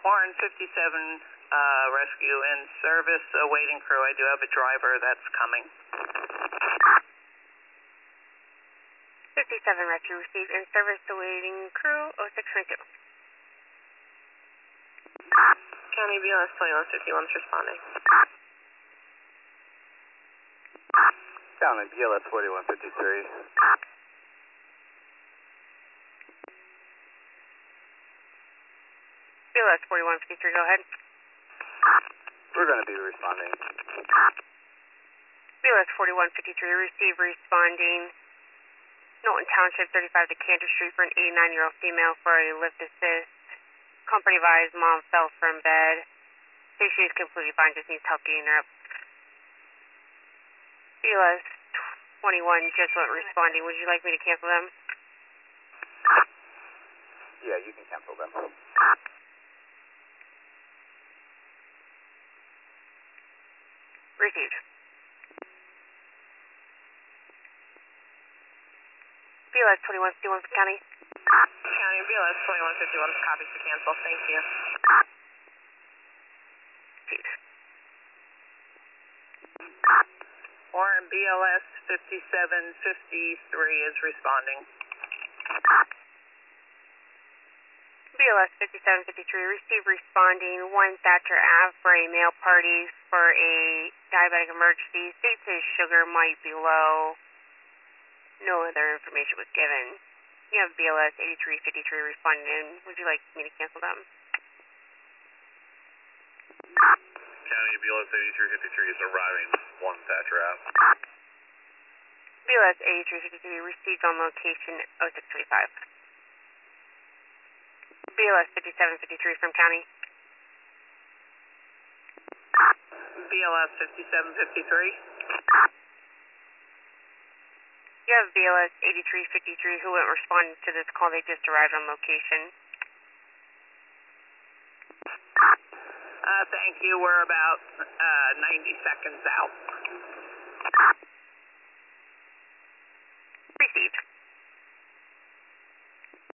Warren 57 rescue in service, awaiting crew. I do have a driver that's coming. 57 rescue received in service, awaiting crew, 0622. County BLS 2151 is responding. County BLS 4153. BLS 4153, go ahead. We're going to be responding. BLS 4153, receive responding. Knowlton Township, 35 Decanter Street for an 89-year-old female for a lift assist. Company advised mom fell from bed. Say she is completely fine, just needs help getting her up. BLS 21 just went responding. Would you like me to cancel them? Yeah, you can cancel them. Received. BLS 2151 for county. County BLS 2151 copies to cancel. Thank you. Received. Warren BLS 5753 is responding. BLS 5753, receive responding. 1 Thatcher Ave for a male party for a diabetic emergency. State says sugar might be low. No other information was given. You have BLS 8353 responding. Would you like me to cancel them? County BLS 8353 is arriving 1 Thatcher Ave. BLS 8353 received on location 0625. BLS 5753 from county. BLS 5753. You have BLS 8353 who went responding to this call. They just arrived on location. Thank you. We're about 90 seconds out.